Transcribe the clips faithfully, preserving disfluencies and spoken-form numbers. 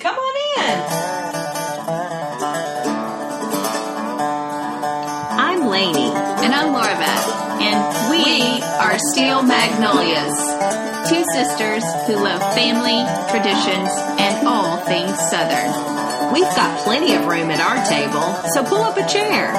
Come on in. I'm Lainey. And I'm Laura Beth. And we, we are Steel Magnolias, two sisters who love family, traditions, and all things Southern. We've got plenty of room at our table, so pull up a chair.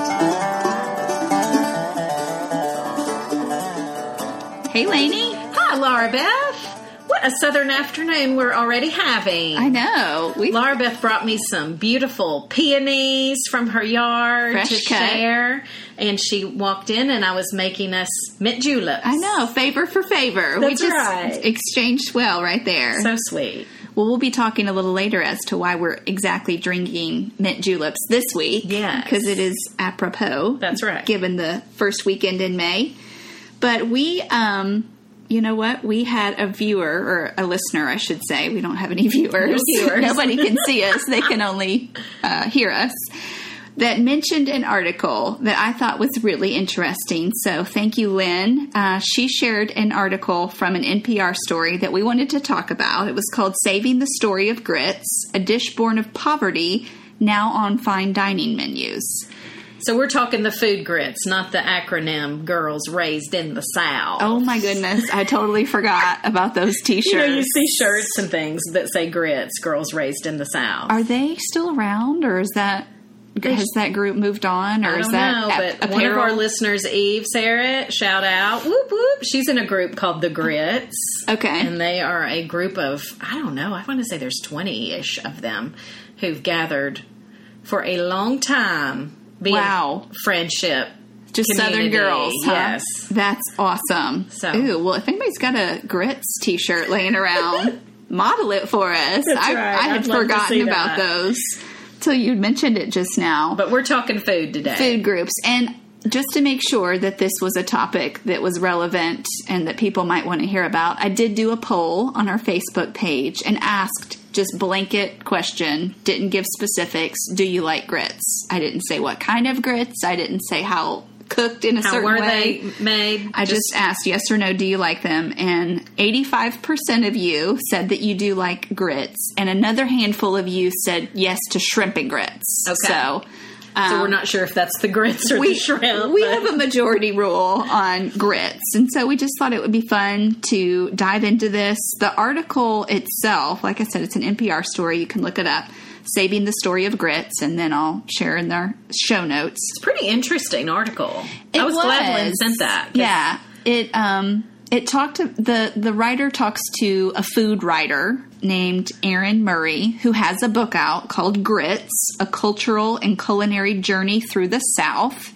Hey, Lainey. Hi, Laura Beth. What a Southern afternoon we're already having. I know. We've... Laura Beth brought me some beautiful peonies from her yard Fresh to cut. share. And she walked in and I was making us mint juleps. I know. Favor for favor. That's we just right. exchanged well right there. So sweet. Well, we'll be talking a little later as to why we're exactly drinking mint juleps this week. Yes. Because it is apropos. That's right. Given the first weekend in May. But we... um You know what? We had a viewer, or a listener, I should say. We don't have any viewers. No viewers. Nobody can see us. They can only uh, hear us. That mentioned an article that I thought was really interesting. So thank you, Lynn. Uh, she shared an article from an N P R story that we wanted to talk about. It was called Saving the Story of Grits, a dish born of poverty, now on fine dining menus. So we're talking the food grits, not the acronym Girls Raised in the South. Oh, my goodness. I totally forgot about those T-shirts. You know, you see shirts and things that say grits, Girls Raised in the South. Are they still around, or is that has that group moved on, or I is don't that know, ap- but apparel? one of our listeners, Eve Sarah, shout out, whoop, whoop. She's in a group called The Grits. Okay. And they are a group of, I don't know, I want to say there's twenty-ish of them who've gathered for a long time. Being wow. Friendship. Just community. Southern girls, huh? Yes. That's awesome. So. Ooh, well, if anybody's got a grits T-shirt laying around, model it for us. That's I, right. I had I'd love to forgotten see about that. those till you mentioned it just now. But we're talking food today. Food groups. And just to make sure that this was a topic that was relevant and that people might want to hear about, I did do a poll on our Facebook page and asked just blanket question, didn't give specifics, do you like grits? I didn't say what kind of grits. I didn't say how cooked in a How certain were way. they made? I just, just asked yes or no, do you like them? And eighty-five percent of you said that you do like grits. And another handful of you said yes to shrimp and grits. Okay. So... So Um, we're not sure if that's the grits or we, the shrimp. We but. have a majority rule on grits. And so we just thought it would be fun to dive into this. The article itself, like I said, it's an N P R story. You can look it up. Saving the Story of Grits. And then I'll share in their show notes. It's a pretty interesting article. It I was, was glad Lynn sent that. Yeah. It, um... It talked to the, the writer talks to a food writer named Erin Murray, who has a book out called Grits, A Cultural and Culinary Journey Through the South.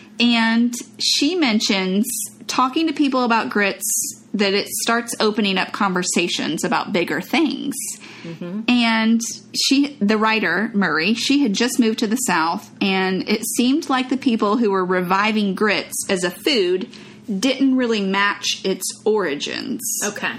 And she mentions talking to people about grits that it starts opening up conversations about bigger things. Mm-hmm. And she, the writer, Murray, she had just moved to the South, and it seemed like the people who were reviving grits as a food didn't really match its origins. Okay.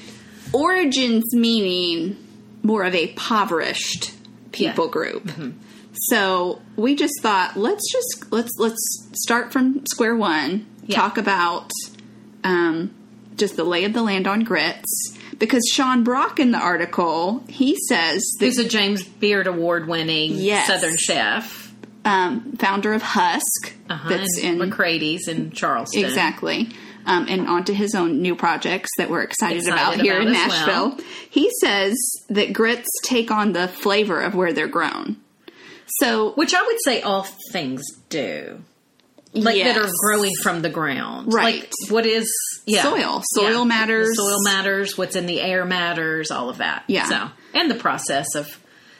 Origins meaning more of a impoverished people yeah. group. Mm-hmm. So we just thought, let's just let's let's start from square one. Yeah. Talk about um, just the lay of the land on grits. Because Sean Brock in the article, he says that Who's a James Beard Award-winning yes. Southern chef. Um, founder of Husk, Uh-huh, that's in McCrady's in Charleston. Exactly. Um, and onto his own new projects that we're excited, Excited about here about in as Nashville. well. He says that grits take on the flavor of where they're grown. So, Which I would say all things do. Like yes. that are growing from the ground. Right. Like what is yeah. Soil. Soil yeah. matters. The soil matters. What's in the air matters. All of that. Yeah. So, and the process of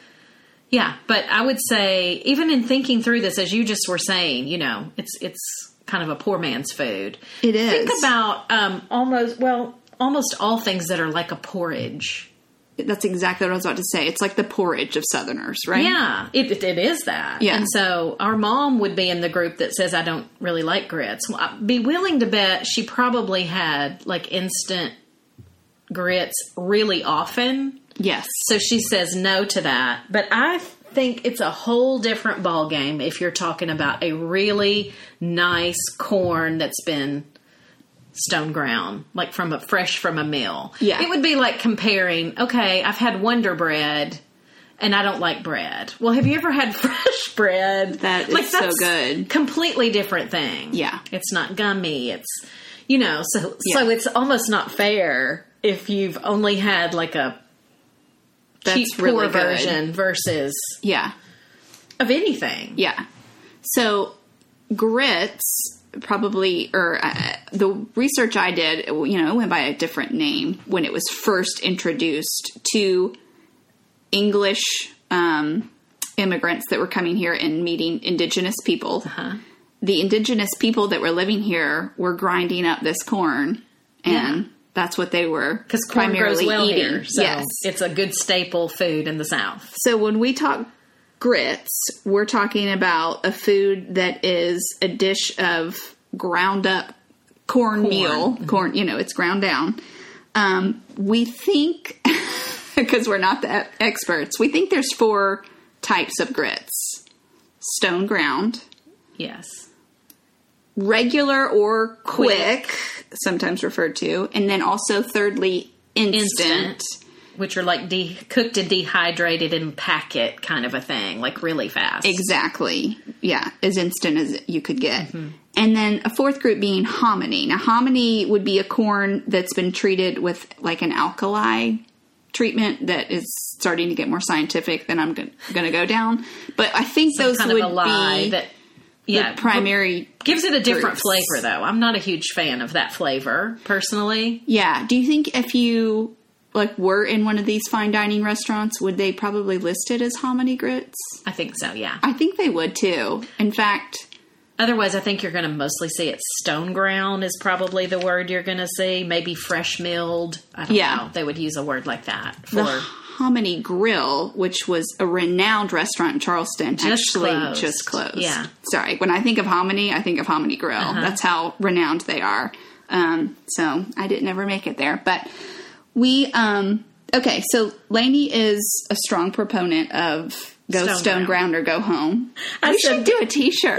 Yeah, but I would say, even in thinking through this, as you just were saying, you know, it's it's kind of a poor man's food. It is. Think about um, almost, well, almost all things that are like a porridge. That's exactly what I was about to say. It's like the porridge of Southerners, right? Yeah, it, it, it is that. Yeah. And so our mom would be in the group that says, I don't really like grits. Well, I'd be willing to bet she probably had like instant grits really often. Yes. So she says no to that. But I think it's a whole different ballgame if you're talking about a really nice corn that's been stone ground, like from a fresh from a mill. Yeah. It would be like comparing, okay, I've had Wonder Bread And I don't like bread. Well, have you ever had fresh bread? That is so good. Completely different thing. Yeah. It's not gummy. It's, you know, so Yeah. so it's almost not fair if you've only had like a That's cheap, poor really good. version versus Yeah. of anything. Yeah. So grits probably, or uh, the research I did, you know, it went by a different name when it was first introduced to English um, immigrants that were coming here and meeting indigenous people. Uh-huh. The indigenous people that were living here were grinding up this corn, and Yeah. that's what they were Because corn primarily grows well eating. here. So yes. it's a good staple food in the South. So when we talk grits, we're talking about a food that is a dish of ground up cornmeal. Corn, corn you know, it's ground down. Um, we think, because we're not the experts, we think there's four types of grits. Stone ground, Yes. regular or quick, Quick. sometimes referred to, and then also thirdly, instant. Instant. Which are like de- cooked and dehydrated in packet kind of a thing, like really fast. Exactly. Yeah, as instant as you could get. Mm-hmm. And then a fourth group being hominy. Now, hominy would be a corn that's been treated with like an alkali treatment that is starting to get more scientific than I'm going to go down. But I think Some those kind would of a lie be that yeah the primary. gives it a different groups. flavor though. I'm not a huge fan of that flavor personally. Yeah. Do you think if you like were in one of these fine dining restaurants, would they probably list it as hominy grits? I think so, yeah. I think they would too. In fact, Otherwise, I think you're going to mostly see it stone ground is probably the word you're going to see. Maybe fresh milled. I don't Yeah. know. They would use a word like that for the Hominy Grill, which was a renowned restaurant in Charleston, Just actually closed. just closed. Yeah. Sorry. When I think of hominy, I think of Hominy Grill. Uh-huh. That's how renowned they are. Um, so I didn't ever make it there. But we, um, okay, so Lainey is a strong proponent of go Stone stone, ground. ground or go home. I we said- should do a t-shirt.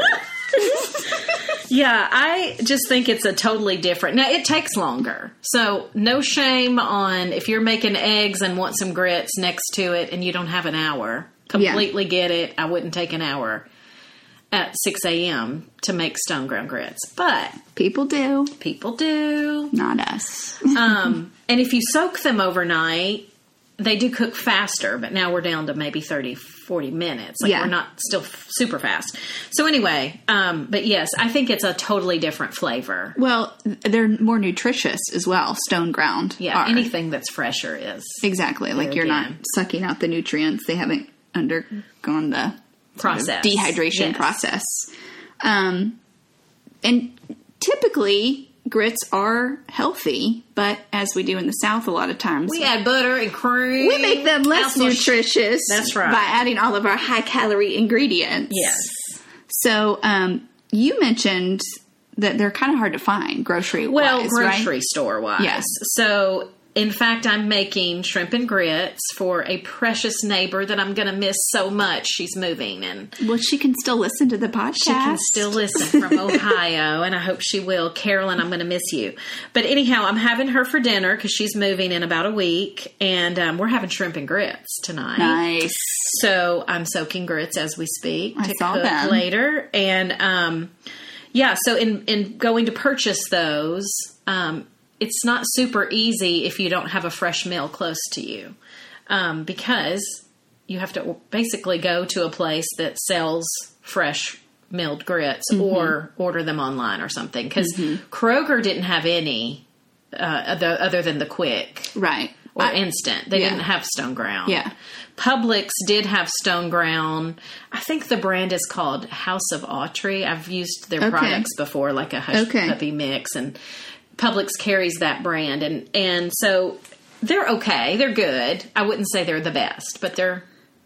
Yeah, I just think it's a totally different. Now, it takes longer. So, no shame on if you're making eggs and want some grits next to it and you don't have an hour. Completely get it. I wouldn't take an hour at six a.m. to make stone ground grits. But People do, people do. not us. Um, and if you soak them overnight, they do cook faster, but now we're down to maybe thirty, forty minutes. Like Yeah. we're not still f- super fast. So anyway, um, but yes, I think it's a totally different flavor. Well, they're more nutritious as well, stone ground. Yeah, are. anything that's fresher is. Exactly. Like you're again. not sucking out the nutrients. They haven't undergone the sort of Process. dehydration Yes. process. Um, and typically grits are healthy, but as we do in the South a lot of times, We add butter and cream. we make them less Also sh- nutritious That's right. by adding all of our high calorie ingredients. Yes. So um, you mentioned that they're kind of hard to find grocery Well, wise, grocery right? store wise. Yes. So, in fact, I'm making shrimp and grits for a precious neighbor that I'm going to miss so much. She's moving and Well, she can still listen to the podcast. she can still listen from Ohio, and I hope she will. Carolyn, I'm going to miss you. But anyhow, I'm having her for dinner because she's moving in about a week, and um, we're having shrimp and grits tonight. Nice. So I'm soaking grits as we speak I to saw cook them. later. And um, yeah, so in, in going to purchase those, um, it's not super easy if you don't have a fresh mill close to you, um, because you have to basically go to a place that sells fresh milled grits Mm-hmm. or order them online or something. Because Kroger didn't have any uh, other, other than the quick Right. or I- instant. They yeah. didn't have stone ground. Yeah. Publix did have stone ground. I think the brand is called House of Autry. I've used their Okay. products before, like a Hush Okay. Puppy mix, and Publix carries that brand, and and so they're okay. They're good. I wouldn't say they're the best, but they're.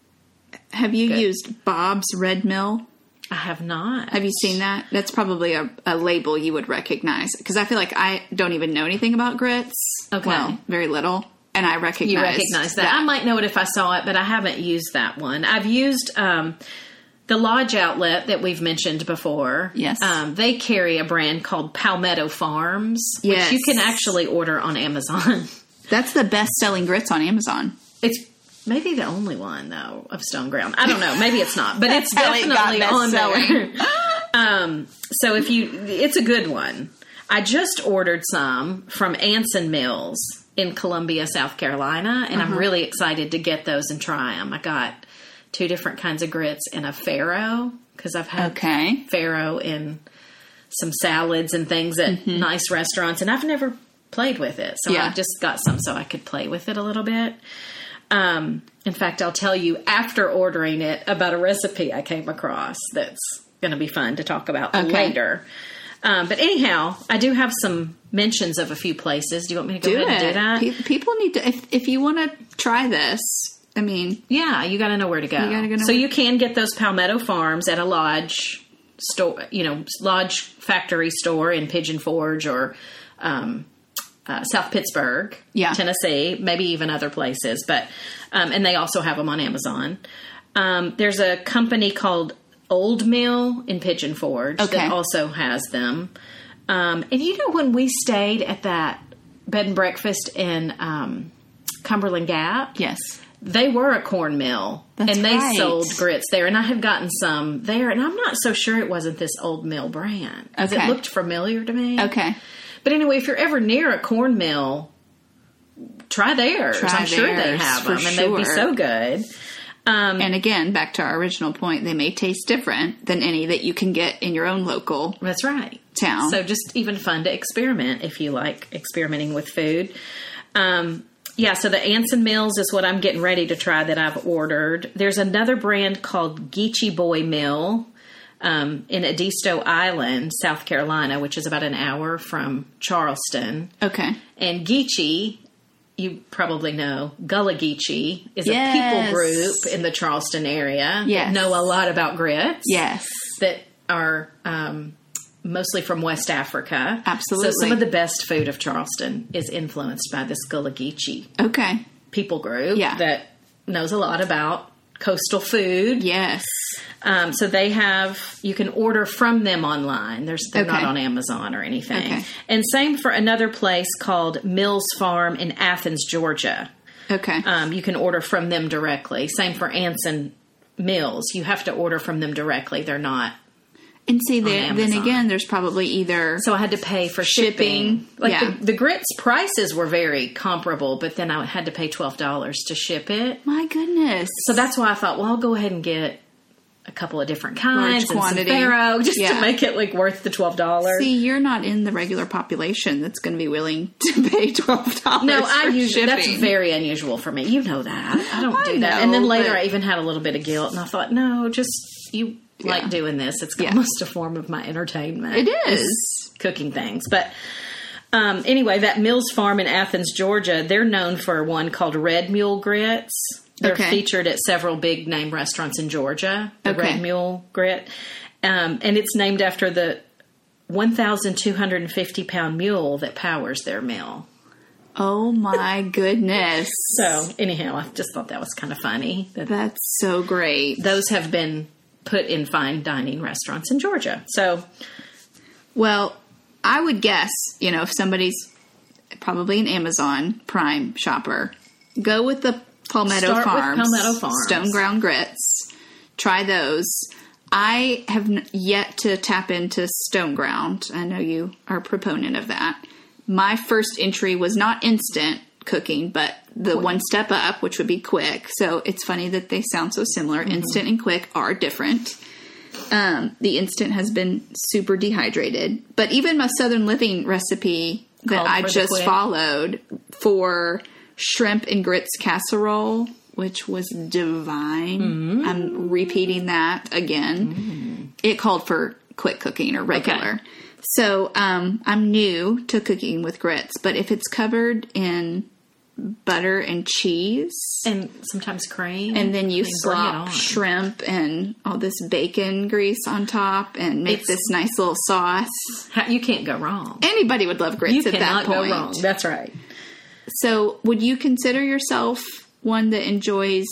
Have you Good. used Bob's Red Mill? I have not. Have you seen that? That's probably a, a label you would recognize because I feel like I don't even know anything about grits. Okay. Well, very little. And I recognize You recognize that. I might know it if I saw it, but I haven't used that one. I've used um, the Lodge Outlet that we've mentioned before. Yes. Um, they carry a brand called Palmetto Farms, Yes. which you can actually order on Amazon. That's the best selling grits on Amazon. It's maybe the only one though of Stone Ground. I don't know. Maybe it's not, but it's how it got definitely on best-selling. there. um, so if you, it's a good one. I just ordered some from Anson Mills in Columbia, South Carolina, and Uh-huh. I'm really excited to get those and try them. I got two different kinds of grits and a farro because I've had Okay. farro in some salads and things at Mm-hmm. nice restaurants, and I've never played with it. So Yeah. I just got some so I could play with it a little bit. Um, in fact, I'll tell you after ordering it about a recipe I came across that's going to be fun to talk about Okay. later. Um, but anyhow, I do have some mentions of a few places. Do you want me to go Do ahead and do it. that? Pe- People need to, if, if you want to try this, I mean, Yeah, you got to know where to go. You gotta go know so where- you can get those Palmetto Farms at a lodge store, you know, lodge factory store in Pigeon Forge or um, uh, South Pittsburgh, Yeah. Tennessee, maybe even other places. But um, and they also have them on Amazon. Um, there's a company called Old Mill in Pigeon Forge Okay. that also has them. Um, and you know, when we stayed at that bed and breakfast in um, Cumberland Gap, yes. they were a corn mill, That's and they right. sold grits there. And I had gotten some there, and I'm not so sure it wasn't this Old Mill brand. 'Cause Okay. It looked familiar to me. Okay. But anyway, if you're ever near a corn mill, try theirs. Try I'm sure they theirs, have for them, and they'd be sure. so good. Um, And again, back to our original point, they may taste different than any that you can get in your own local That's right. town. So just even fun to experiment if you like experimenting with food. Um, yeah, so the Anson Mills is what I'm getting ready to try that I've ordered. There's another brand called Geechee Boy Mill um, in Edisto Island, South Carolina, which is about an hour from Charleston. Okay. And Geechee, you probably know, Gullah Geechee is Yes. a people group in the Charleston area Yes. that know a lot about grits Yes. that are um, mostly from West Africa. Absolutely. So some of the best food of Charleston is influenced by this Gullah Geechee Okay. people group Yeah. that knows a lot about coastal food. Yes. Um, so they have, you can order from them online. There's, they're Okay. not on Amazon or anything. Okay. And same for another place called Mills Farm in Athens, Georgia. Okay. Um, you can order from them directly. Same for Anson Mills. You have to order from them directly. They're not. and see, there, then Amazon. again, there's probably either So I had to pay for shipping. Shipping, Like yeah. the, the grits prices were very comparable, but then I had to pay twelve dollars to ship it. my goodness. So that's why I thought, well, I'll go ahead and get a couple of different kinds and quantity. some farro just Yeah. to make it like worth the twelve dollars. See, you're not in the regular population that's going to be willing to pay twelve dollars. No, I for usually that's shipping. very unusual for me. You know that. I don't I do that. know, And then later but- I even had a little bit of guilt and I thought, no, just you Yeah. like doing this. It's Yeah. almost a form of my entertainment. It is. Cooking things. But um, anyway, that Mills Farm in Athens, Georgia, they're known for one called Red Mule Grits. They're Okay. featured at several big name restaurants in Georgia, the Okay. Red Mule Grit. Um, and it's named after the one thousand two hundred fifty pound mule that powers their mill. Oh my goodness. So anyhow, I just thought that was kind of funny. That That's so great. those have been put in fine dining restaurants in Georgia. So Well, I would guess, you know, if somebody's probably an Amazon Prime shopper, go with the Palmetto Start with Farms, Palmetto Farms. Stone Ground Grits. Try those. I have n- yet to tap into Stone Ground. I know you are a proponent of that. My first entry was not instant cooking, but the one step up, which would be quick. So it's funny that they sound so similar. Mm-hmm. Instant and quick are different. Um, the instant has been super dehydrated, but even my Southern Living recipe that Called I for the just quick. followed for shrimp and grits casserole, which was divine. Mm-hmm. I'm repeating that again. It called for quick cooking or regular. Okay. So um, I'm new to cooking with grits, but if it's covered in butter and cheese, and sometimes cream, and then you I mean, bring it slop on. shrimp and all this bacon grease on top and make It's- this nice little sauce. How- you can't go wrong. Anybody would love grits You at that cannot go point. wrong. That's right. So, would you consider yourself one that enjoys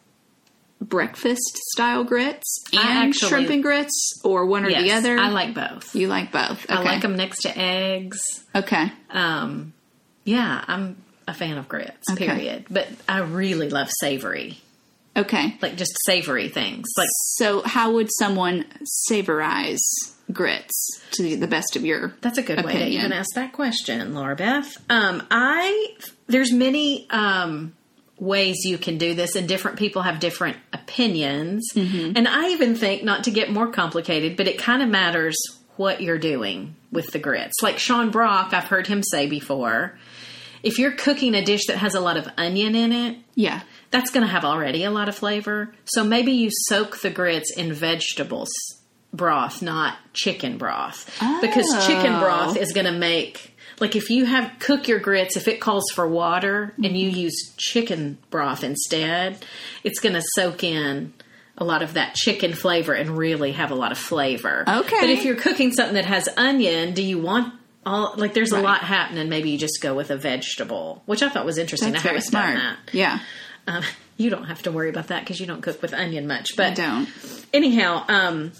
breakfast style grits and I actually- shrimp and grits, or one or Yes, the other? I like both. You like both. Okay. I like them next to eggs. Okay. Um, yeah, I'm. a fan of grits, Okay. period. But I really love savory. Okay. Like just savory things. Like So how would someone savorize grits to the best of your that's a good way to opinion? even ask that question, Laura Beth. Um, I there's many um, ways you can do this, and different people have different opinions. Mm-hmm. And I even think, not to get more complicated, but it kind of matters what you're doing with the grits. Like Sean Brock, I've heard him say before, if you're cooking a dish that has a lot of onion in it, Yeah. that's going to have already a lot of flavor. So maybe you soak the grits in vegetables broth, not chicken broth. Oh. Because chicken broth is going to make, like if you have cook your grits, if it calls for water and you use chicken broth instead, it's going to soak in a lot of that chicken flavor and really have a lot of flavor. Okay. But if you're cooking something that has onion, do you want all, like there's Right. a lot happening, maybe you just go with a vegetable, which I thought was interesting. That's I very haven't smart. done that. Yeah. Um, you don't have to worry about that because you don't cook with onion much. But I don't. anyhow, um,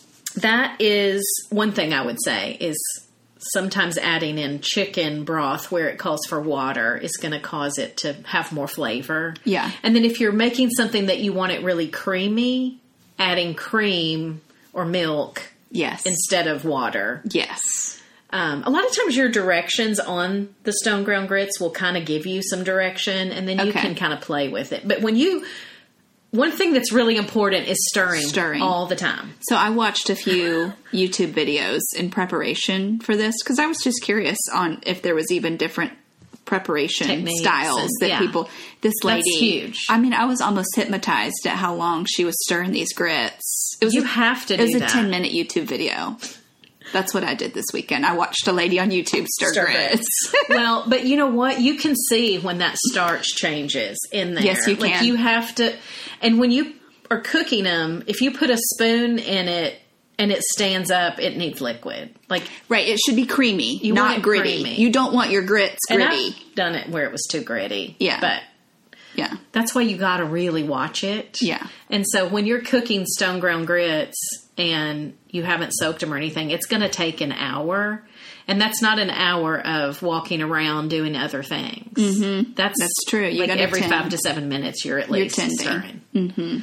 that is one thing I would say is sometimes adding in chicken broth where it calls for water is going to cause it to have more flavor. Yeah. And then if you're making something that you want it really creamy, adding cream or milk Yes. instead of water. Yes. Um, a lot of times your directions on the stone ground grits will kind of give you some direction, and then you Okay. can kind of play with it. But when you, one thing that's really important is stirring, Stirring. all the time. So I watched a few YouTube videos in preparation for this because I was just curious on if there was even different preparation Techniques styles and- that yeah. people. This lady, That's huge. I mean, I was almost hypnotized at how long she was stirring these grits. It was You a, have to It was do a that. ten minute YouTube video. That's what I did this weekend. I watched a lady on YouTube stir, Stir grits. Well, but you know what? You can see when that starch changes in there. Yes, you Like can. you have to, and when you are cooking them, if you put a spoon in it and it stands up, it needs liquid. Like, Right, it should be creamy, You not want it gritty. creamy. You don't want your grits and gritty. I've done it where it was too gritty. Yeah. But Yeah. that's why you got to really watch it. Yeah. And so when you're cooking stone ground grits and you haven't soaked them or anything, it's going to take an hour. And that's not an hour of walking around doing other things. Mm-hmm. That's, That's true. You like gotta every tend. five to seven minutes, you're at You're least tending. stirring.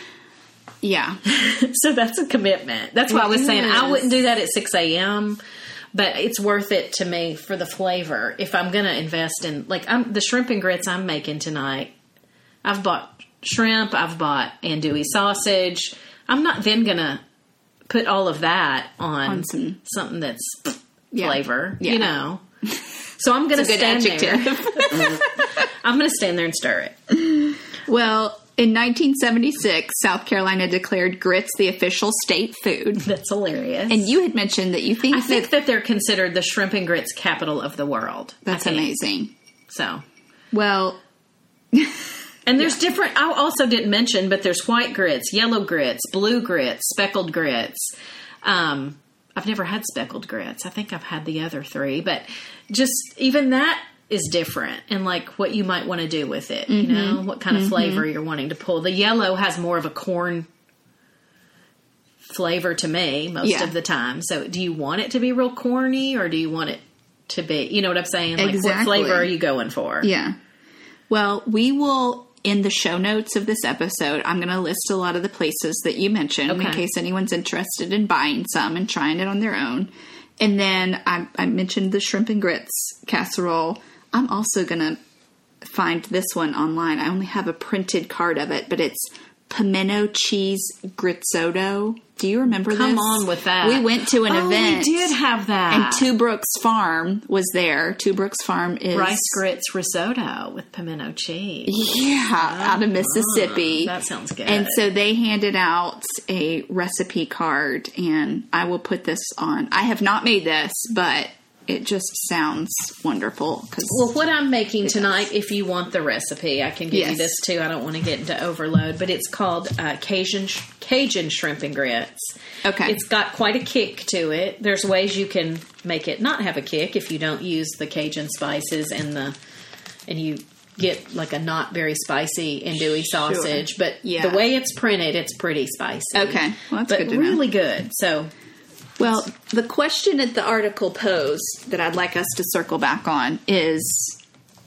Yeah. So that's a commitment. That's why I was It saying I is. wouldn't do that at six a.m., but it's worth it to me for the flavor. If I'm going to invest in, like, I'm, the shrimp and grits I'm making tonight, I've bought shrimp, I've bought andouille sausage. I'm not then going to put all of that on, On some- something that's Yeah. flavor, Yeah. you know. So I'm going to It's a good stand adjective. there. I'm going to stand there and stir it. Well, in nineteen seventy-six, South Carolina declared grits the official state food. That's hilarious. And you had mentioned that you think, I that think that they're considered the shrimp and grits capital of the world. I that's think. amazing. So, Well, and there's different, I also didn't mention, but there's white grits, yellow grits, blue grits, speckled grits. Um, I've never had speckled grits. I think I've had the other three, but just even that is different and like what you might want to do with it, you know, what kind of flavor you're wanting to pull. The yellow has more of a corn flavor to me most Yeah. of the time. So do you want it to be real corny or do you want it to be, you know what I'm saying? Like what Exactly. flavor are you going for? yeah. Well, we will, in the show notes of this episode, I'm going to list a lot of the places that you mentioned in Okay. case anyone's interested in buying some and trying it on their own. And then I, I mentioned the shrimp and grits casserole. I'm also going to find this one online. I only have a printed card of it, but it's pimento cheese grisotto. Do you remember Come this? on with that. We went to an oh, event. we did have that. And Two Brooks Farm was there. Two Brooks Farm is rice grits risotto with pimento cheese. Yeah, out of Mississippi. That sounds good. And so they handed out a recipe card, and I will put this on. I have not made this, but it just sounds wonderful. Cause well, what I'm making tonight, if you want the recipe, I can give Yes. you this too. I don't want to get into overload, but it's called uh, Cajun Cajun shrimp and grits. Okay. It's got quite a kick to it. There's ways you can make it not have a kick if you don't use the Cajun spices and the and you get like a not very spicy andouille sausage. But Yeah. the way it's printed, it's pretty spicy. Okay. Well, that's but good to know. really good. So Well, the question that the article posed that I'd like us to circle back on is,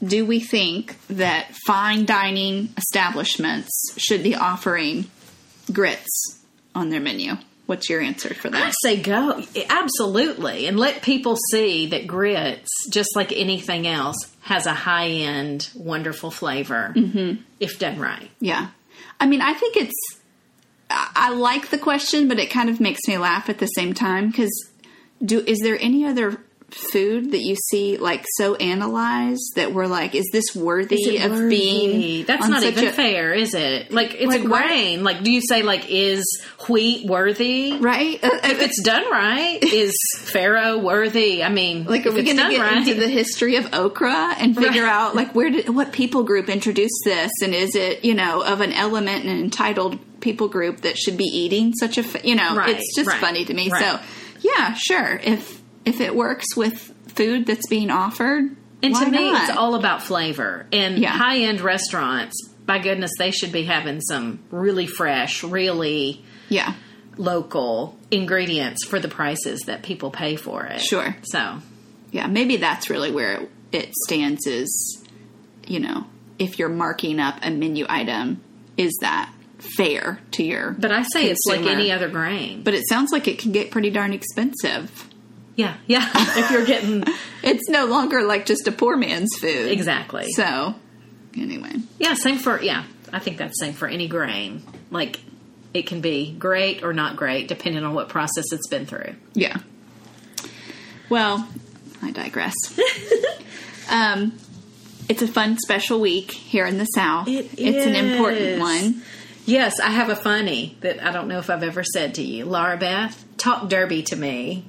do we think that fine dining establishments should be offering grits on their menu? What's your answer for that? I say go. Absolutely. And let people see that grits, just like anything else, has a high-end, wonderful flavor mm-hmm. if done right. Yeah. I mean, I think it's... I like the question, but it kind of makes me laugh at the same time, because do is there any other food that you see like so analyzed that we're like, is this worthy is it of worthy? being? That's not even a, fair, is it? Like it's like, a grain. What? Like, do you say like, is wheat worthy? Right. Uh, if it's done right, is farro worthy? I mean, like, are we going to get right? into the history of okra and figure right. out like where did what people group introduced this, and is it, you know, of an element and entitled people group that should be eating such a, you know, right. it's just right. funny to me. Right. So yeah, sure. If If it works with food that's being offered, and why to me, not? it's all about flavor. And yeah. high-end restaurants, by goodness, they should be having some really fresh, really yeah. local ingredients for the prices that people pay for it. Sure. So, yeah, maybe that's really where it, it stands. Is, you know, if you're marking up a menu item, is that fair to your? But I say consumer? It's like any other grain. But it sounds like it can get pretty darn expensive. Yeah, yeah. If you're getting... It's no longer like just a poor man's food. Exactly. So, anyway. Yeah, same for... Yeah, I think that's same for any grain. Like, it can be great or not great, depending on what process it's been through. Yeah. Well, I digress. um, it's a fun, special week here in the South. It it's is. an important one. Yes, I have a funny that I don't know if I've ever said to you. Laura Beth, talk derby to me.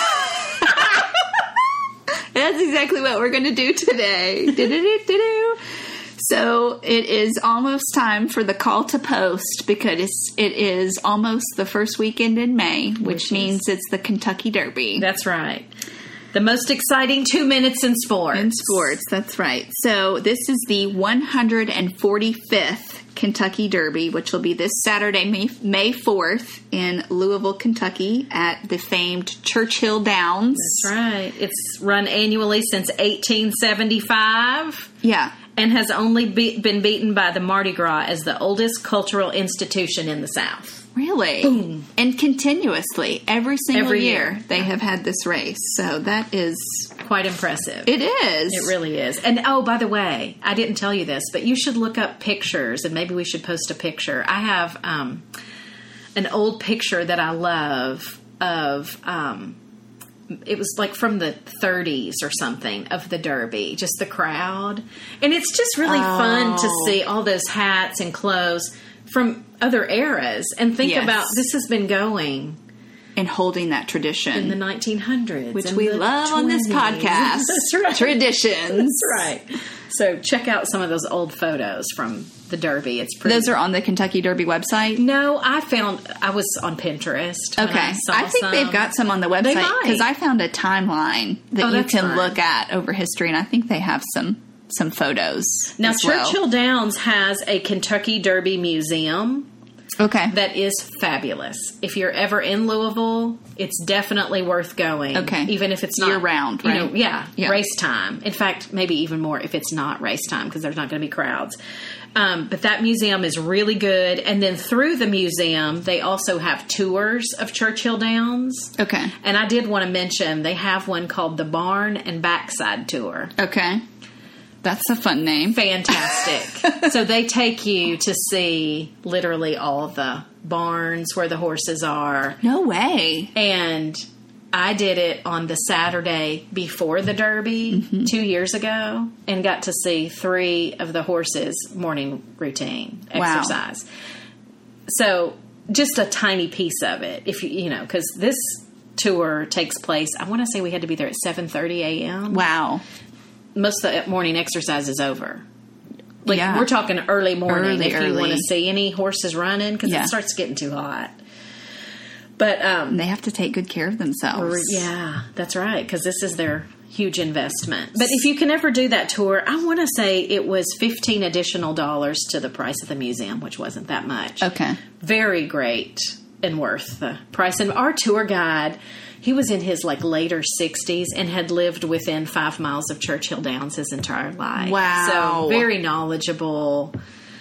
That's exactly what we're going to do today. Do-do-do-do-do. So it is almost time for the call to post, because it is almost the first weekend in May, which, which means is, it's the Kentucky Derby. That's right. The most exciting two minutes in sports. In sports, that's right. So this is the one hundred forty-fifth Kentucky Derby, which will be this Saturday, May, May fourth in Louisville, Kentucky at the famed Churchill Downs. That's right. It's run annually since eighteen seventy-five. Yeah. And has only be, been beaten by the Mardi Gras as the oldest cultural institution in the South. Really? Boom. And continuously, every single every year, year, they have had this race. So that is... quite impressive. It is. It really is. And, oh, by the way, I didn't tell you this, but you should look up pictures, and maybe we should post a picture. I have um, an old picture that I love of... Um, it was like from the thirties or something of the Derby, just the crowd. And it's just really oh. fun to see all those hats and clothes from other eras and think yes. about this has been going and holding that tradition in the nineteen hundreds, which we love twenties. On this podcast. That's right. Traditions. That's right. So check out some of those old photos from the Derby. It's pretty. Those are on the Kentucky Derby website? No, I found I was on Pinterest. Okay. I, I think some. they've got some on the website because I found a timeline that oh, you can fun. look at over history, and I think they have some some photos. Now, as Churchill well. Downs has a Kentucky Derby museum. Okay. That is fabulous. If you're ever in Louisville, it's definitely worth going. Okay. Even if it's not year round, right? You know, yeah, yeah. Race time. In fact, maybe even more if it's not race time because there's not going to be crowds. Um, but that museum is really good. And then through the museum, they also have tours of Churchill Downs. Okay. And I did want to mention they have one called the Barn and Backside Tour. Okay. That's a fun name. Fantastic. So they take you to see literally all the barns where the horses are. No way. And I did it on the Saturday before the Derby mm-hmm. two years ago and got to see three of the horses' morning routine exercise. Wow. So just a tiny piece of it, if you, you know, because this tour takes place, I want to say we had to be there at seven thirty a.m. Wow. Most of the morning exercise is over. Like, yeah. we're talking early morning early, if you early. want to see any horses running because yeah. it starts getting too hot. But um, they have to take good care of themselves. Yeah, that's right, because this is their huge investment. But if you can ever do that tour, I want to say it was fifteen additional dollars to the price of the museum, which wasn't that much. Okay. Very great and worth the price. And our tour guide, he was in his like later sixties and had lived within five miles of Churchill Downs his entire life. Wow. So very knowledgeable.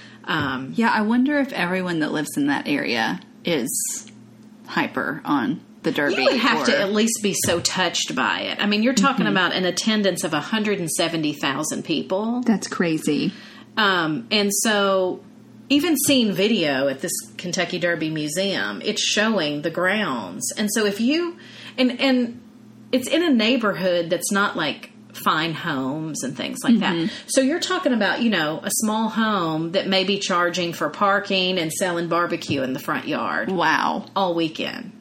Um, yeah, I wonder if everyone that lives in that area is hyper on the Derby. You would have or, to at least be so touched by it. I mean, you're talking mm-hmm. about an attendance of one hundred seventy thousand people. That's crazy. Um, and so even seeing video at this Kentucky Derby Museum, it's showing the grounds. And so if you, and, and it's in a neighborhood that's not like fine homes and things like mm-hmm. that. So you're talking about, you know, a small home that may be charging for parking and selling barbecue in the front yard. Wow. All weekend.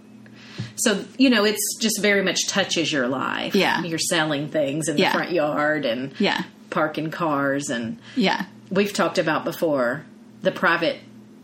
So, you know, it's just very much touches your life. Yeah. You're selling things in the yeah. front yard and yeah. parking cars. And yeah. we've talked about before the private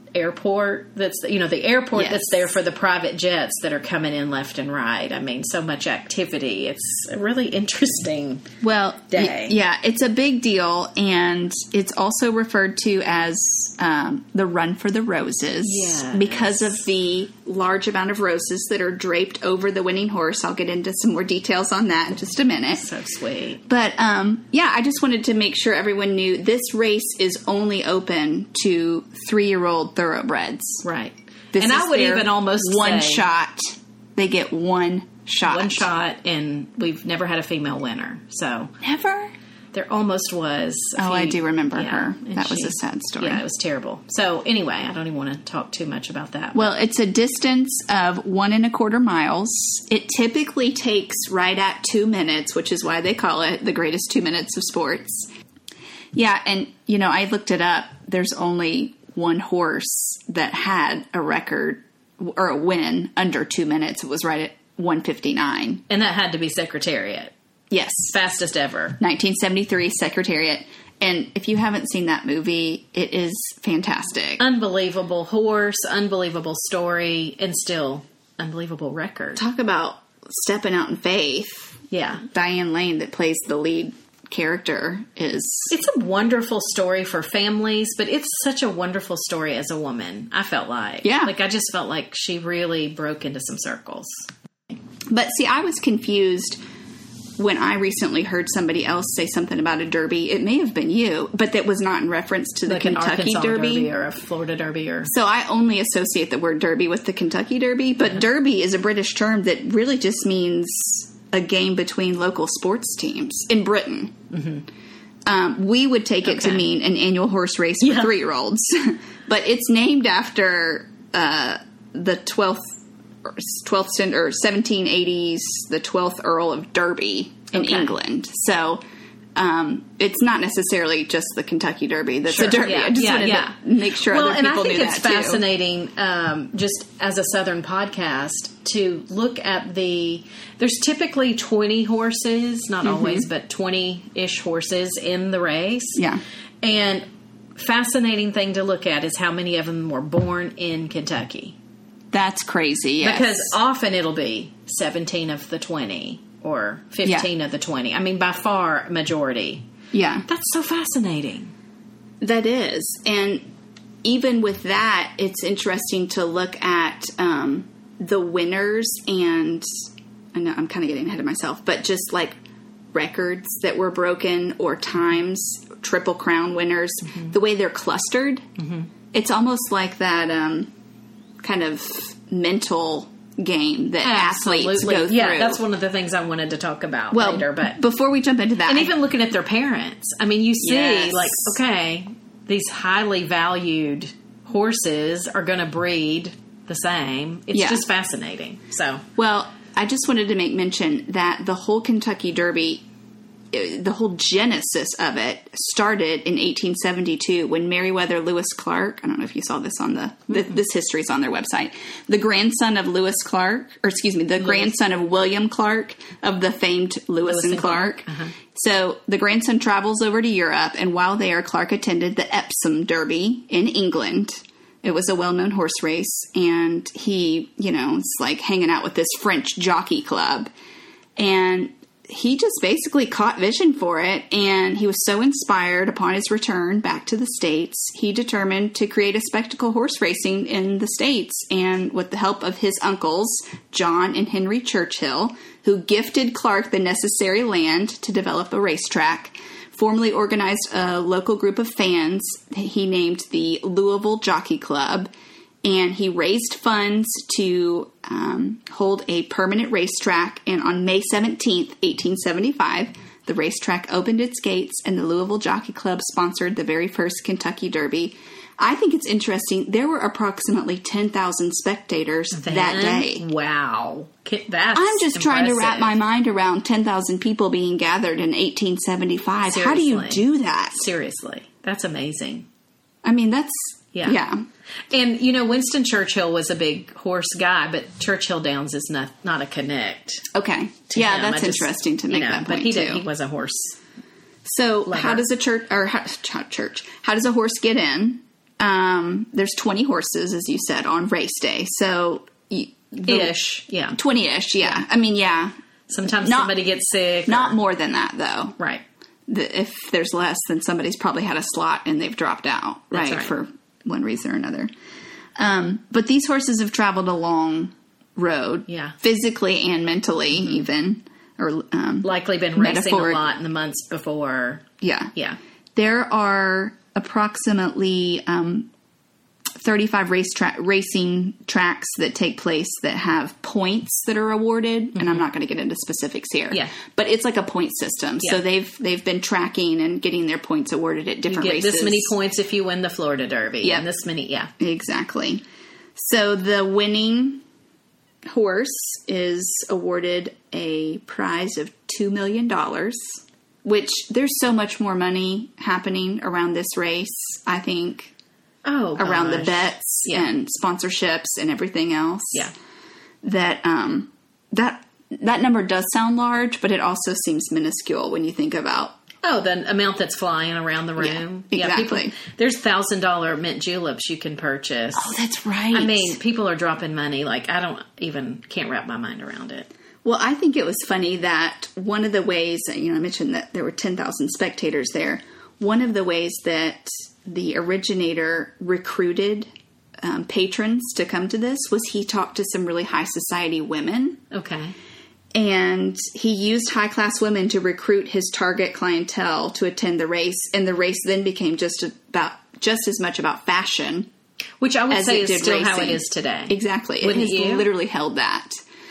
airport that's, you know, the airport yes. that's there for the private jets that are coming in left and right. I mean, so much activity. It's a really interesting well, day. Y- yeah, it's a big deal. And it's also referred to as um, the Run for the Roses yes. because of the large amount of roses that are draped over the winning horse. I'll get into some more details on that in just a minute. So sweet. But, um, yeah, I just wanted to make sure everyone knew this race is only open to three-year-old thoroughbreds. Right. This and is I would their even almost one say shot. They get one shot. One shot, and we've never had a female winner. So never? There almost was. A oh, few, I do remember yeah, her. That she, was a sad story. Yeah, it was terrible. So anyway, I don't even want to talk too much about that. Well, it's a distance of one and a quarter miles. It typically takes right at two minutes, which is why they call it the greatest two minutes of sports. Yeah, and, you know, I looked it up. There's only one horse that had a record or a win under two minutes. It was right at one fifty-nine. And that had to be Secretariat. Yes. Fastest ever. nineteen seventy-three Secretariat. And if you haven't seen that movie, it is fantastic. Unbelievable horse, unbelievable story, and still unbelievable record. Talk about stepping out in faith. Yeah. Diane Lane, that plays the lead character, is... It's a wonderful story for families, but it's such a wonderful story as a woman, I felt like. Yeah. Like, I just felt like she really broke into some circles. But see, I was confused when I recently heard somebody else say something about a derby. It may have been you, but that was not in reference to the like Kentucky an Arkansas Derby. Derby or a Florida Derby. Or So I only associate the word derby with the Kentucky Derby, but mm-hmm. derby is a British term that really just means a game between local sports teams in Britain. Mm-hmm. Um, we would take it okay. to mean an annual horse race for yeah. three-year-olds, but it's named after uh, the twelfth twelfth or seventeen eighties, the twelfth Earl of Derby in okay. England. So um, it's not necessarily just the Kentucky Derby that's sure. a derby. Yeah. I just yeah, wanted yeah. to make sure well, other people knew that, and I think it's too. fascinating, um, just as a Southern podcast, to look at the... There's typically twenty horses, not mm-hmm. always, but twenty-ish horses in the race. Yeah. And fascinating thing to look at is how many of them were born in Kentucky. That's crazy, yes. Because often it'll be seventeen of the twenty or fifteen yeah. of the twenty. I mean, by far, majority. Yeah. That's so fascinating. That is. And even with that, it's interesting to look at um, the winners and, I know I'm kind of getting ahead of myself, but just like records that were broken or times, Triple Crown winners, mm-hmm. the way they're clustered. Mm-hmm. It's almost like that... Um, kind of mental game that Absolutely. athletes go through. Yeah, that's one of the things I wanted to talk about well, later. But before we jump into that, and even looking at their parents, I mean, you see, yes. like, okay, these highly valued horses are going to breed the same. It's yeah. just fascinating. So, well, I just wanted to make mention that the whole Kentucky Derby, the whole genesis of it started in eighteen seventy-two when Meriwether Lewis Clark, I don't know if you saw this on the, mm-hmm. the this history's on their website, the grandson of Lewis Clark, or excuse me, the Lewis. grandson of William Clark of the famed Lewis, Lewis and, and Clark. Clark. Uh-huh. So the grandson travels over to Europe, and while there, Clark attended the Epsom Derby in England. It was a well-known horse race, and he, you know, it's like hanging out with this French jockey club. And he just basically caught vision for it, and he was so inspired upon his return back to the States, he determined to create a spectacle horse racing in the States. And with the help of his uncles, John and Henry Churchill, who gifted Clark the necessary land to develop a racetrack, formally organized a local group of fans he named the Louisville Jockey Club, and he raised funds to um, hold a permanent racetrack. And on May seventeenth, eighteen seventy-five, the racetrack opened its gates, and the Louisville Jockey Club sponsored the very first Kentucky Derby. I think it's interesting. There were approximately ten thousand spectators Then, that day. Wow. That's I'm just impressive. trying to wrap my mind around ten thousand people being gathered in eighteen seventy-five. Seriously. How do you do that? Seriously. That's amazing. I mean, that's... Yeah. Yeah. And, you know, Winston Churchill was a big horse guy, but Churchill Downs is not, not a connect. Okay. to Yeah, him. that's I just- interesting to make you know, that point, But he too. did. He was a horse. So Lover. how does a church, or how, church, how does a horse get in? Um, there's twenty horses, as you said, on race day. So... You, the, Ish. Yeah. twenty-ish, yeah. I mean, yeah. Sometimes Not- somebody gets sick. Not or- more than that, though. Right. The, if there's less, then somebody's probably had a slot and they've dropped out, That's right, right. for one reason or another. Um, but these horses have traveled a long road, Yeah. physically and mentally, even, or um, Likely been racing a Metaphoric- lot in the months before. yeah, Yeah. There are approximately um, thirty-five race tra- racing tracks that take place that have points that are awarded, and I'm not going to get into specifics here. Yeah. But it's like a point system. So Yeah. they've they've been tracking and getting their points awarded at You different get races. this many points if you win the Florida Derby. Yeah. And this many, yeah. Exactly. So the winning horse is awarded a prize of two million dollars, which there's so much more money happening around this race, I think, Oh, around the gosh. bets Yeah. and sponsorships and everything else. Yeah. That, um, that, that number does sound large, but it also seems minuscule when you think about. Oh, the amount that's flying around the room. Yeah, exactly. people, there's thousand dollar mint juleps you can purchase. Oh, that's right. I mean, people are dropping money. Like, I don't even, can't wrap my mind around it. Well, I think it was funny that one of the ways, you know, I mentioned that there were ten thousand spectators there. One of the ways that the originator recruited um, patrons to come to this was he talked to some really high society women. Okay. And he used high-class women to recruit his target clientele to attend the race. And the race then became just about just as much about fashion. Which I would as say it is did still how it racing. is today. Exactly. Wouldn't it has you? literally held that.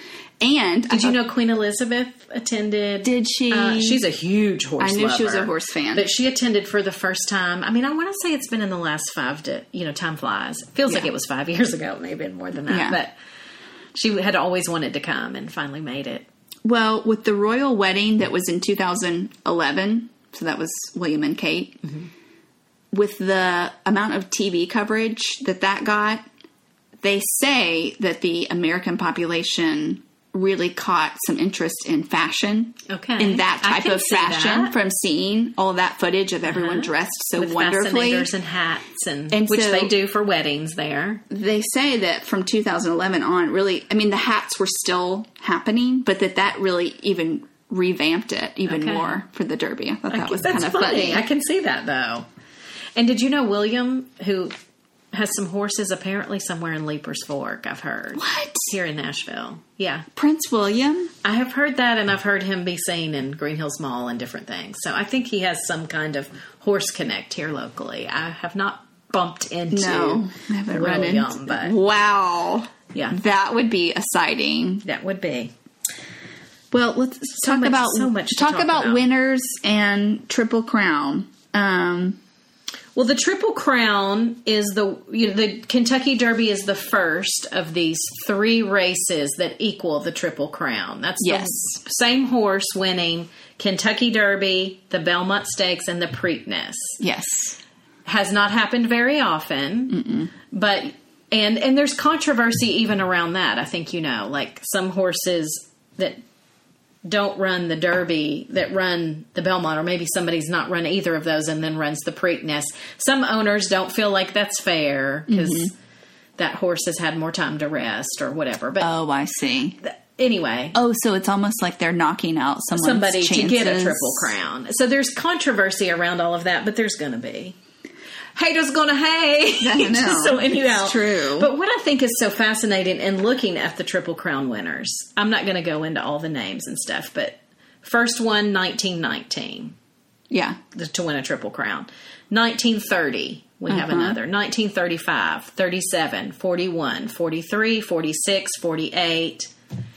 And Did you know Queen Elizabeth attended? Did she? Uh, she's a huge horse I knew she was lover. a horse fan. But she attended for the first time. I mean, I want to say it's been in the last five to, you know, time flies. It feels like Yeah. it was five years ago, maybe more than that. Yeah. But she had always wanted to come and finally made it. Well, with the royal wedding that was in two thousand eleven, so that was William and Kate, Mm-hmm. with the amount of T V coverage that that got, they say that the American population really caught some interest in fashion. Okay. In that I type can of see fashion that. from seeing all of that footage of everyone Uh-huh. dressed so With wonderfully. fascinators and hats, and, And which so- they do for weddings there. They say that from two thousand eleven on, really, I mean, the hats were still happening, but that that really even revamped it even Okay. more for the Derby. I thought that was That's kind of funny. funny. I can see that, though. And did you know William, who has some horses apparently somewhere in Leaper's Fork, I've heard. What? Here in Nashville. Yeah. Prince William? I have heard that, and I've heard him be seen in Green Hills Mall and different things. So I think he has some kind of horse connect here locally. I have not bumped into No, I haven't run William, into. but Wow. yeah, That would be a sighting. that would be. Well, let's talk much- about so much to talk, talk about, about. winners and Triple Crown. Um, Well, the Triple Crown is the you know, the Kentucky Derby is the first of these three races that equal the Triple Crown. That's Yes. the same horse winning Kentucky Derby, the Belmont Stakes, and the Preakness. yes. Has not happened very often, Mm-mm. but and and there's controversy even around that. I think you know, like some horses that don't run the Derby, that run the Belmont, or maybe somebody's not run either of those and then runs the Preakness. Some owners don't feel like that's fair because Mm-hmm. that horse has had more time to rest or whatever. But Oh, I see. anyway. Oh, so it's almost like they're knocking out someone's somebody chances. to get a Triple Crown. So there's controversy around all of that, but there's going to be. Haters gonna hate. I know. So anyhow, it's true. But what I think is so fascinating in looking at the Triple Crown winners, I'm not going to go into all the names and stuff, but first one, nineteen nineteen. Yeah. To win a Triple Crown. nineteen thirty, we have Uh-huh. another. nineteen thirty-five, thirty-seven, forty-one, forty-three, forty-six, forty-eight.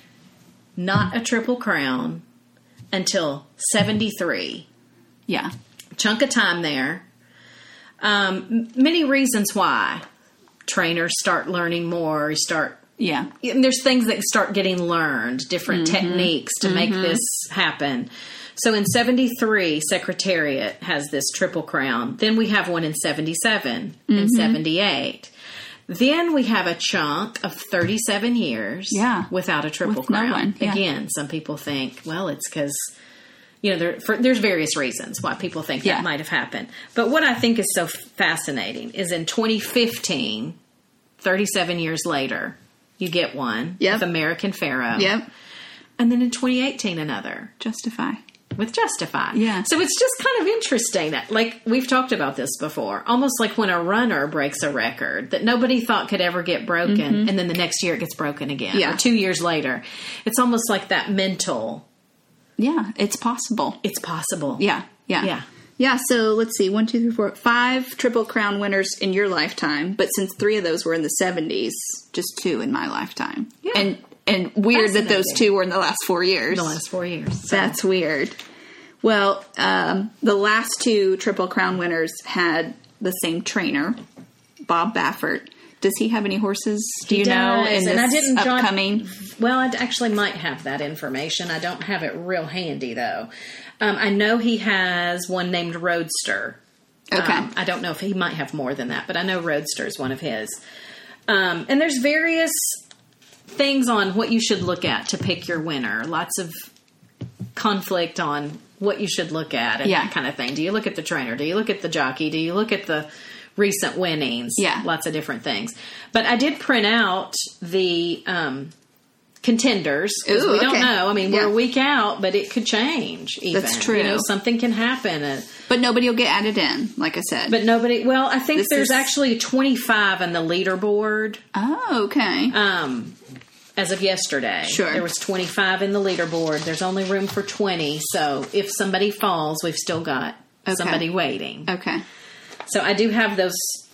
Not a Triple Crown until seventy-three. Yeah. Chunk of time there. Um, many reasons why. Trainers start learning more, you start... Yeah. And there's things that start getting learned, different Mm-hmm. techniques to make this happen. So in seventy-three, Secretariat has this Triple Crown. Then we have one in seventy-seven Mm-hmm. and seventy-eight. Then we have a chunk of thirty-seven years Yeah. without a Triple With no Crown. one, yeah. Again, some people think, well, it's because... You know, there, for, there's various reasons why people think Yeah. that might have happened. But what I think is so fascinating is in twenty fifteen, thirty-seven years later, you get one Yep. with American Pharaoh. Yep. And then in twenty eighteen, another Justify. with Justify. Yeah. So it's just kind of interesting. Like, we've talked about this before. Almost like when a runner breaks a record that nobody thought could ever get broken, and then the next year it gets broken again. Yeah. Or two years later. It's almost like that mental, Yeah, it's possible. it's possible. Yeah, yeah. Yeah. Yeah, so let's see. One, two, three, four, five Triple Crown winners in your lifetime. But since three of those were in the seventies, just two in my lifetime. Yeah. And and weird that those Fascinating. two were in the last four years. The last four years. So. That's weird. Well, um, the last two Triple Crown winners had the same trainer, Bob Baffert. Does he have any horses? Do He you know does, in and this I didn't jot- upcoming? Well, I actually might have that information. I don't have it real handy, though. Um, I know he has one named Roadster. Okay. Um, I don't know if he might have more than that, but I know Roadster is one of his. Um, and there's various things on what you should look at to pick your winner. Lots of conflict on what you should look at and Yeah. that kind of thing. Do you look at the trainer? Do you look at the jockey? Do you look at the recent winnings? Yeah. Lots of different things. But I did print out the um, contenders. 'Cause Ooh, we don't okay. know. I mean, we're Yeah. a week out, but it could change even. That's true. You know, something can happen. Uh, But nobody will get added in, like I said. but nobody, well, I think This there's is- actually twenty-five on the leaderboard. oh, okay. Um, as of yesterday, Sure. there was twenty-five in the leaderboard. There's only room for twenty, so if somebody falls, we've still got Okay. somebody waiting. okay. So I do have those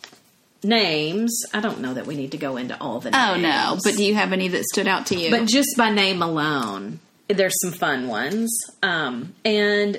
names. I don't know that we need to go into all the names. Oh, no. But do you have any that stood out to you? But just by name alone, there's some fun ones. Um, and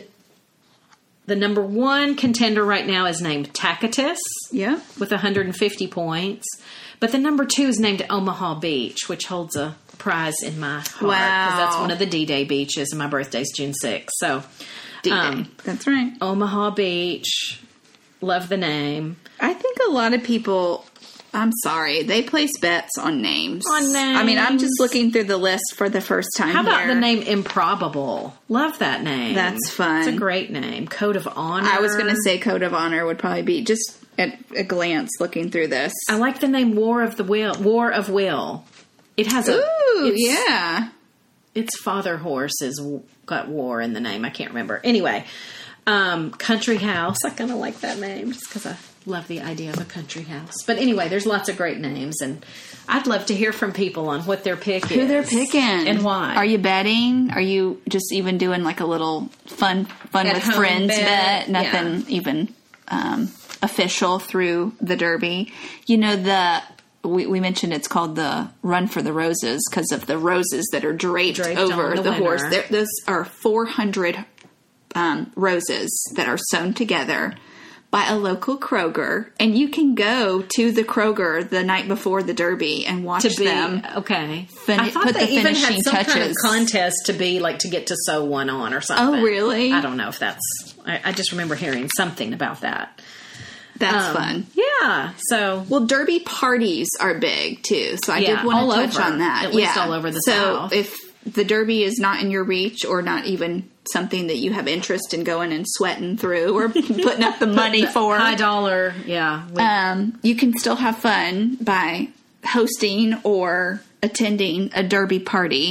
the number one contender right now is named Tacitus yeah. with one hundred fifty points. But the number two is named Omaha Beach, which holds a prize in my heart. Wow. Because that's one of the D-Day beaches, and my birthday's June sixth. So, D-Day. um, That's right. Omaha Beach, love the name. I think a lot of people, I'm sorry, they place bets on names. On I mean, I'm names. just looking through the list for the first time How about here. the name Improbable? Love that name. That's fun. It's a great name. Code of Honor. I was going to say Code of Honor would probably be just at a glance looking through this. I like the name War of the Will. War of Will. It has a. Ooh, it's, yeah. Its father horse has got War in the name. I can't remember. Anyway, um, Country House. I kind of like that name just because I love the idea of a country house. But anyway, there's lots of great names, and I'd love to hear from people on what their pick is. Who they're picking. And why. Are you betting? Are you just even doing like a little fun fun At with home friends bet? bet? Nothing even um, official through the Derby. You know, the we, we mentioned it's called the Run for the Roses because of the roses that are draped, Draped over on the the, horse. winner. There, those are four hundred um, roses that are sewn together by a local Kroger, and you can go to the Kroger the night before the Derby and watch to be them. okay. fin- I thought put they the even had finishing some kind of touches. contest to be like to get to sew one on or something. Oh, really? I don't know if that's. I, I just remember hearing something about that. That's Um, fun. Yeah. So Well, Derby parties are big too, so I Yeah, did want all to touch over. on that. At least yeah. all over the so South. if the Derby is not in your reach, or not even something that you have interest in going and sweating through, or putting up the money for, high dollar, yeah. We- um, you can still have fun by hosting or attending a Derby party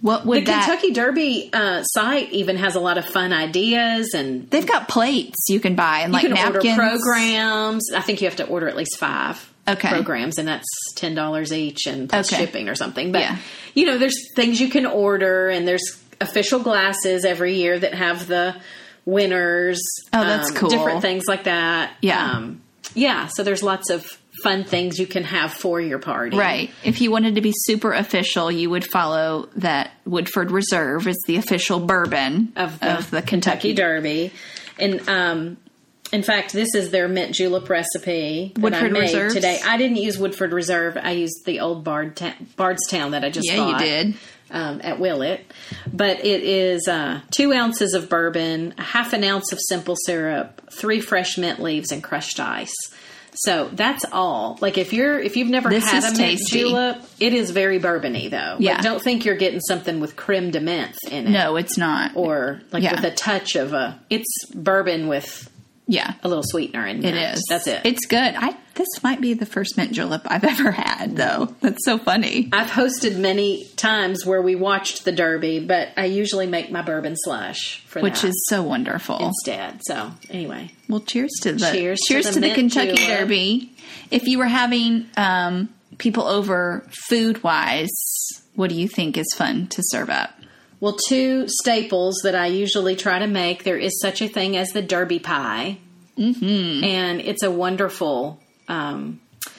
What would the that... Kentucky Derby uh, site even has a lot of fun ideas, and They've got plates you can buy and you like can napkins. order programs. I think you have to order at least five Okay. programs, and that's ten dollars each and plus Okay. shipping or something. But, Yeah. you know, there's things you can order, and there's official glasses every year that have the winners. Oh, that's um, cool. Different things like that. Yeah. Um, yeah, so there's lots of fun things you can have for your party. Right. If you wanted to be super official, you would follow that Woodford Reserve is the official bourbon Of the, of the Kentucky Kentucky. Derby. And, um, in fact, this is their mint julep recipe that Woodford I made Reserves? today. I didn't use Woodford Reserve. I used the old Bard ta- Bardstown that I just Yeah, bought. you did. Um, at Willett. But it is uh, two ounces of bourbon, a half an ounce of simple syrup, three fresh mint leaves, and crushed ice. So that's all. Like if you're if you've never This had is a mint tasty. julep, it is very bourbony though. Yeah. Like, don't think you're getting something with creme de menthe in it. No, it's not. Or like Yeah. with a touch of a. It's bourbon with Yeah. a little sweetener in It it. is. That's it. It's good. I this might be the first mint julep I've ever had, though. That's so funny. I've hosted many times where we watched the Derby, but I usually make my bourbon slush for Which that is so wonderful. instead. So anyway, Well, cheers to the Cheers to cheers the to the, mint Kentucky julep. Derby. If you were having um, people over food wise, what do you think is fun to serve up? well, two staples that I usually try to make. There is such a thing as the Derby pie, mm-hmm. and it's a wonderful um,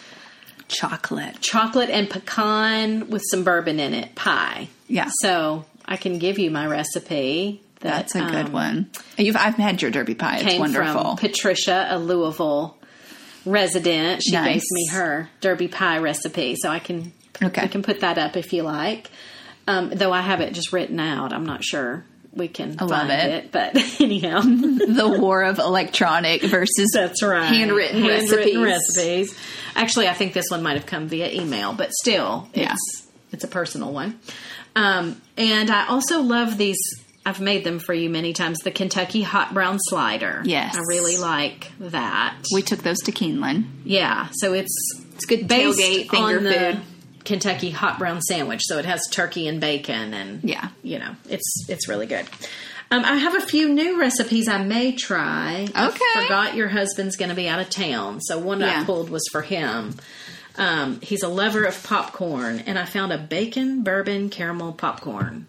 Chocolate. chocolate and pecan with some bourbon in it pie. Yeah. So I can give you my recipe. That, That's a good um, one. You've, I've had your Derby pie. It's Came wonderful. from Patricia, a Louisville resident. She Nice. based me her Derby pie recipe, so I can Okay. I can put that up if you like. Um, though I have it just written out, I'm not sure we can love find it. it. But anyhow, The war of electronic versus that's right. handwritten, Handwritten recipes. recipes. Actually, I think this one might have come via email, but still, it's Yeah. it's a personal one. Um, and I also love these. I've made them for you many times. The Kentucky Hot Brown Slider. Yes. I really like that. We took those to Keeneland. Yeah, so it's It's good based tailgate finger on the food. Kentucky hot brown sandwich. So it has turkey and bacon, and Yeah. you know, it's it's really good. Um, I have a few new recipes I may try. I Okay. forgot your husband's going to be out of town, so one Yeah. I pulled was for him. Um, he's a lover of popcorn, and I found a bacon bourbon caramel popcorn.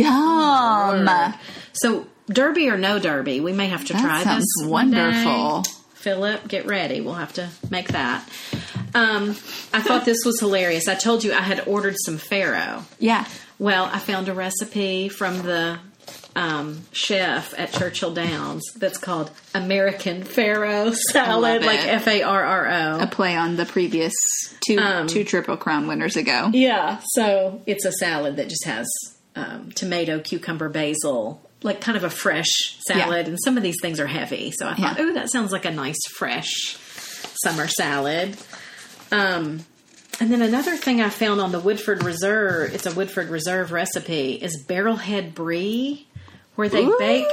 Yum. Word. So Derby or no Derby, we may have to That try sounds this. one day. wonderful. Philip, get ready. We'll have to make that. Um, I thought this was hilarious. I told you I had ordered some farro. Yeah. Well, I found a recipe from the um, chef at Churchill Downs that's called American Farro salad, love like it. F A R R O. A play on the previous two Um, two Triple Crown winners ago. Yeah, so it's a salad that just has um, tomato, cucumber, basil, like kind of a fresh salad. Yeah. And some of these things are heavy. So I thought, Yeah. oh, that sounds like a nice, fresh summer salad. Um, and then another thing I found on the Woodford Reserve, it's a Woodford Reserve recipe, is barrelhead brie, where they Ooh, bake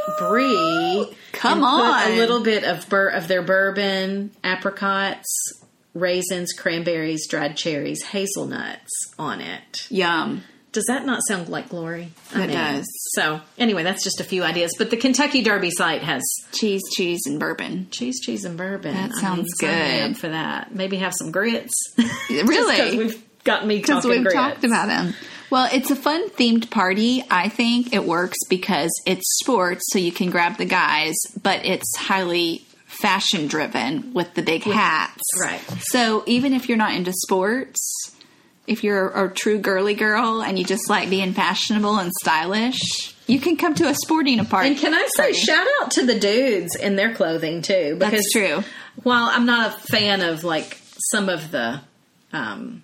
brie. come and put on. a little bit of bur- of their bourbon, apricots, raisins, cranberries, dried cherries, hazelnuts on it. Yum. Does that not sound like glory? It does. So anyway, that's just a few ideas. But the Kentucky Derby site has Cheese, cheese, and bourbon. cheese, cheese, and bourbon. That I sounds mean, sign me good. up for that. Maybe have some grits. Really? Because we've got me Because talking we've grits. talked about them. Well, it's a fun themed party. I think it works because it's sports, so you can grab the guys, but it's highly fashion driven with the big hats. right. So even if you're not into sports, if you're a true girly girl and you just like being fashionable and stylish, you can come to a sporting party. And can I say, party. shout out to the dudes in their clothing too? Because That's true. While I'm not a fan of like some of the um,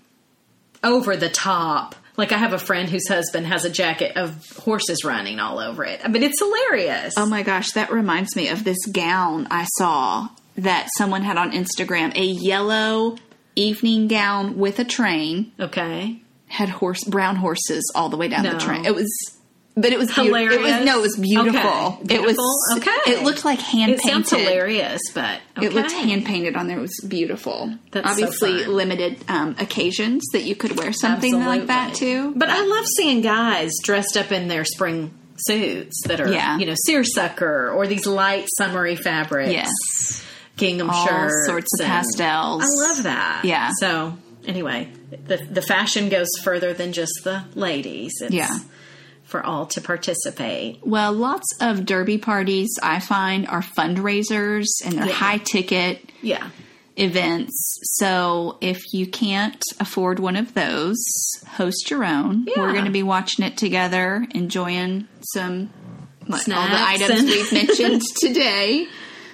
over the top, like I have a friend whose husband has a jacket of horses running all over it. I mean, it's hilarious. Oh my gosh, that reminds me of this gown I saw that someone had on Instagram. A yellow evening gown with a train. Okay. Had horse brown horses all the way down No. the train. It was But it was beau- hilarious. It was no, it was beautiful. Okay. It Beautiful? was okay. It looked like hand It painted. sounds hilarious, but okay. It looked hand painted on there. It was beautiful. That's Obviously, so fun. limited um, occasions that you could wear something Absolutely. like that too. But I love seeing guys dressed up in their spring suits that are, Yeah. you know, seersucker or these light summery fabrics. Yes. Gingham All shirts. sorts of and- pastels. I love that. Yeah. So anyway, the the fashion goes further than just the ladies. It's Yeah. for all to participate. Well, lots of derby parties I find are fundraisers and they're Yeah. high ticket Yeah. events. So if you can't afford one of those, host your own. Yeah. We're going to be watching it together, enjoying some what, all the Snacks items and- we've mentioned today.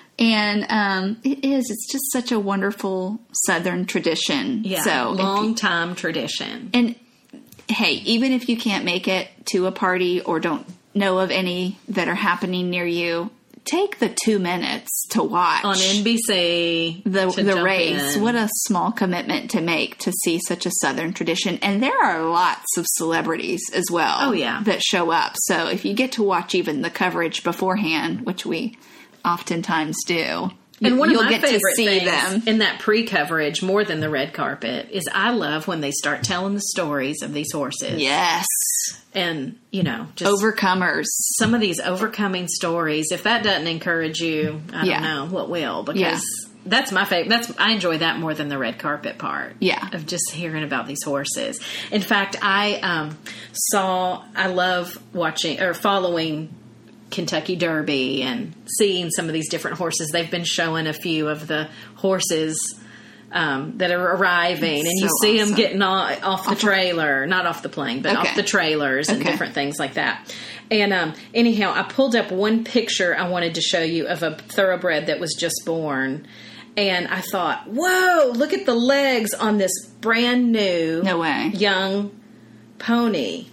And um, it is. It's just such a wonderful Southern tradition. Yeah. So if long you- time tradition. and hey, even if you can't make it to a party or don't know of any that are happening near you, take the two minutes to watch On N B C, the to the jump race. in. What a small commitment to make to see such a Southern tradition. And there are lots of celebrities as well. Oh, yeah. that show up. So if you get to watch even the coverage beforehand, which we oftentimes do, And one you'll of my get to favorite see things them. in that pre-coverage, more than the red carpet, is I love when they start telling the stories of these horses. Yes, And, you know, just overcomers. some of these overcoming stories. If that doesn't encourage you, I Yeah. don't know what will, because Yeah. that's my favorite. That's I enjoy that more than the red carpet part. Yeah. Of just hearing about these horses. In fact, I um, saw, I love watching or following Kentucky Derby and seeing some of these different horses. They've been showing a few of the horses um, that are arriving, and you so see them awesome. getting off, off the trailer, not off the plane, but Okay. off the trailers and Okay. different things like that. And um, anyhow, I pulled up one picture I wanted to show you of a thoroughbred that was just born. And I thought, whoa, look at the legs on this brand new No way. young pony.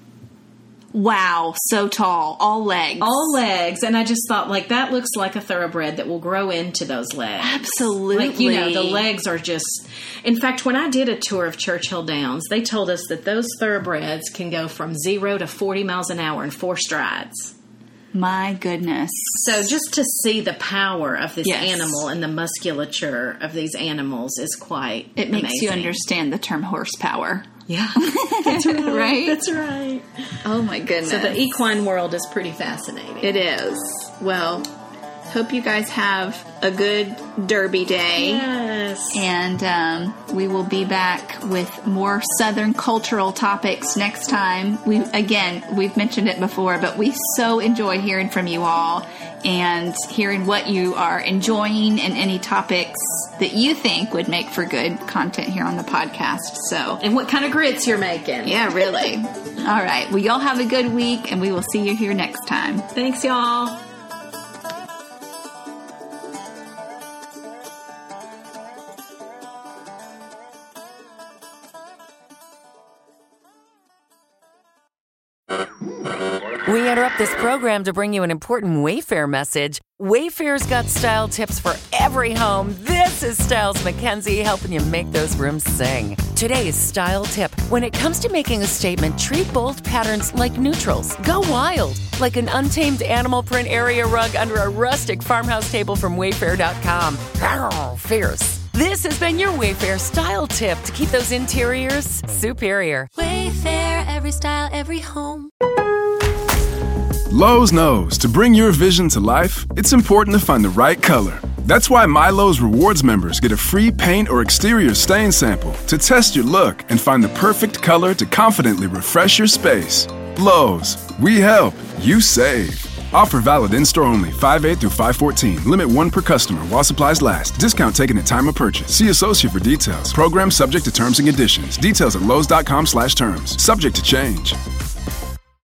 Wow, so tall, all legs. All legs. And I just thought, like, that looks like a thoroughbred that will grow into those legs. Absolutely. Like, you know, the legs are just... In fact, when I did a tour of Churchill Downs, they told us that those thoroughbreds can go from zero to forty miles an hour in four strides. My goodness. So just to see the power of this Yes. animal and the musculature of these animals is quite It makes you amazing. understand the term horsepower. Yeah. That's right. Right? That's right. Oh my goodness. So the equine world is pretty fascinating. It is. Well, hope you guys have a good Derby day. Yes. And um, we will be back with more Southern cultural topics next time. We again, we've mentioned it before, but we so enjoy hearing from you all and hearing what you are enjoying and any topics that you think would make for good content here on the podcast. So, And what kind of grits you're making. yeah, really. All right. Well, y'all have a good week, and we will see you here next time. Thanks, y'all. We interrupt this program to bring you an important Wayfair message. Wayfair's got style tips for every home. This is Styles McKenzie helping you make those rooms sing. Today's style tip. When it comes to making a statement, treat bold patterns like neutrals. Go wild, like an untamed animal print area rug under a rustic farmhouse table from Wayfair dot com. Arr, fierce. This has been your Wayfair style tip to keep those interiors superior. Wayfair, every style, every home. Lowe's knows to bring your vision to life, it's important to find the right color. That's why MyLowe's Rewards members get a free paint or exterior stain sample to test your look and find the perfect color to confidently refresh your space. Lowe's, we help, you save. Offer valid in-store only, five eight through five fourteen. Limit one per customer while supplies last. Discount taken at time of purchase. See associate for details. Program subject to terms and conditions. Details at lowes dot com slash terms. Subject to change.